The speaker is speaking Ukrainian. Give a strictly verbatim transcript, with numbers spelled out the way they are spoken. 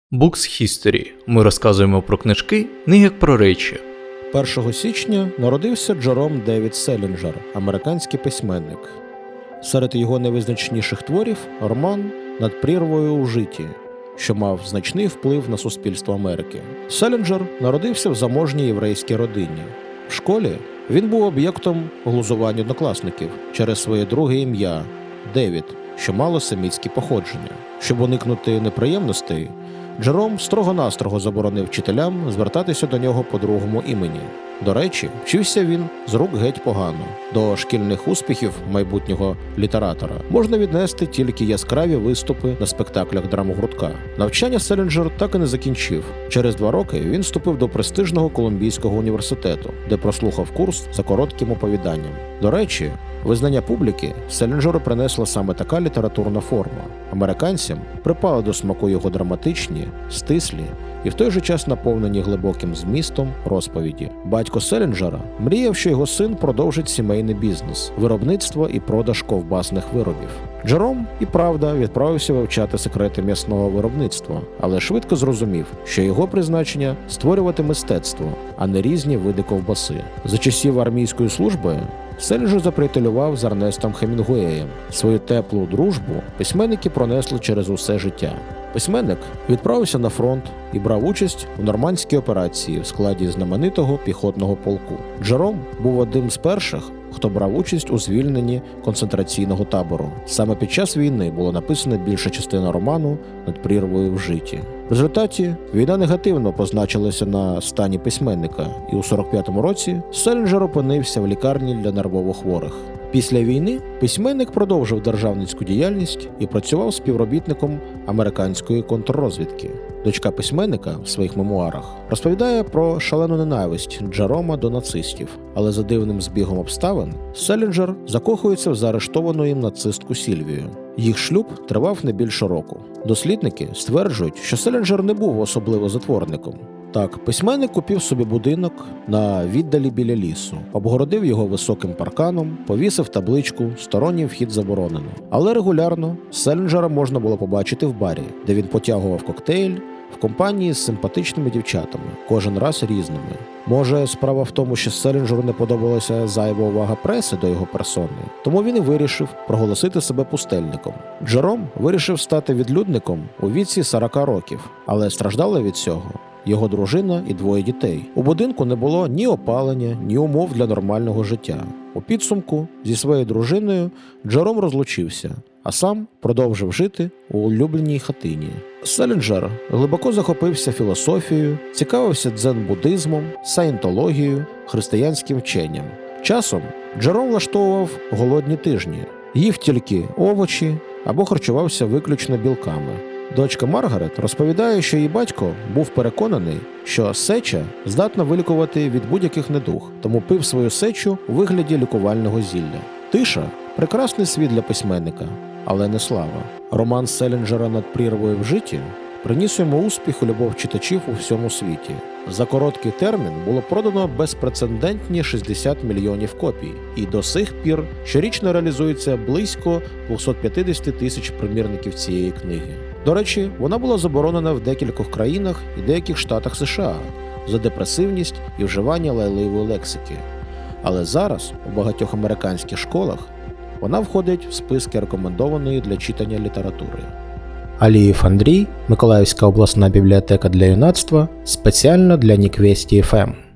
Books History. Ми розказуємо про книжки, не як про речі. першого січня народився Джером Девід Селінджер, американський письменник. Серед його найвизначніших творів – роман «Над прірвою у житті», що мав значний вплив на суспільство Америки. Селінджер народився в заможній єврейській родині. В школі він був об'єктом глузувань однокласників через своє друге ім'я – Девід, що мало семітське походження. Щоб уникнути неприємностей, Джером строго-настрого заборонив вчителям звертатися до нього по другому імені. До речі, вчився він з рук геть погано. До шкільних успіхів майбутнього літератора можна віднести тільки яскраві виступи на спектаклях драмгуртка. Навчання Селінджер так і не закінчив. Через два роки він вступив до престижного Колумбійського університету, де прослухав курс за коротким оповіданням. До речі, визнання публіки Селінджеру принесла саме така літературна форма. Американцям припали до смаку його драматичні, стислі і в той же час наповнені глибоким змістом розповіді. Батько Селінджера мріяв, що його син продовжить сімейний бізнес – виробництво і продаж ковбасних виробів. Джером і правда відправився вивчати секрети м'ясного виробництва, але швидко зрозумів, що його призначення – створювати мистецтво, а не різні види ковбаси. За часів армійської служби Селінджер заприятелював з Ернестом Хемінгуеєм. Свою теплу дружбу письменники пронесли через усе життя. Письменник відправився на фронт і брав участь у нормандській операції в складі знаменитого піхотного полку. Джером був одним з перших, хто брав участь у звільненні концентраційного табору. Саме під час війни було написано більша частина роману «Над прірвою в житті». В результаті війна негативно позначилася на стані письменника, і у сорок п'ятому році Селінджер опинився в лікарні для нервовохворих. Після війни письменник продовжив державницьку діяльність і працював співробітником американської контррозвідки. Дочка письменника в своїх мемуарах розповідає про шалену ненависть Джерома до нацистів, але за дивним збігом обставин Селінджер закохується в заарештовану їм нацистку Сільвію. Їх шлюб тривав не більше року. Дослідники стверджують, що Селінджер не був особливо затворником. Так, письменник купив собі будинок на віддалі біля лісу, обгородив його високим парканом, повісив табличку «Сторонній вхід заборонено». Але регулярно Селінджера можна було побачити в барі, де він потягував коктейль в компанії з симпатичними дівчатами, кожен раз різними. Може, справа в тому, що Селінджеру не подобалася зайва увага преси до його персони, тому він і вирішив проголосити себе пустельником. Джером вирішив стати відлюдником у віці сорока років, але страждали від цього його дружина і двоє дітей. У будинку не було ні опалення, ні умов для нормального життя. У підсумку зі своєю дружиною Джером розлучився, а сам продовжив жити у улюбленій хатині. Селінджер глибоко захопився філософією, цікавився дзен-буддизмом, саєнтологією, християнським вченням. Часом Джером влаштовував голодні тижні, їв тільки овочі або харчувався виключно білками. Дочка Маргарет розповідає, що її батько був переконаний, що сеча здатна вилікувати від будь-яких недуг, тому пив свою сечу у вигляді лікувального зілля. Тиша – прекрасний світ для письменника, але не слава. Роман Селінджера «Над прірвою в житті» приніс йому успіх і любов читачів у всьому світі. За короткий термін було продано безпрецедентні шістдесят мільйонів копій, і до сих пір щорічно реалізується близько двісті п'ятдесят тисяч примірників цієї книги. До речі, вона була заборонена в декількох країнах і деяких штатах США за депресивність і вживання лайливої лексики. Але зараз у багатьох американських школах вона входить в списки рекомендованої для читання літератури. Алієв Андрій, Миколаївська обласна бібліотека для юнацтва, спеціально для Ніквесті еф ем.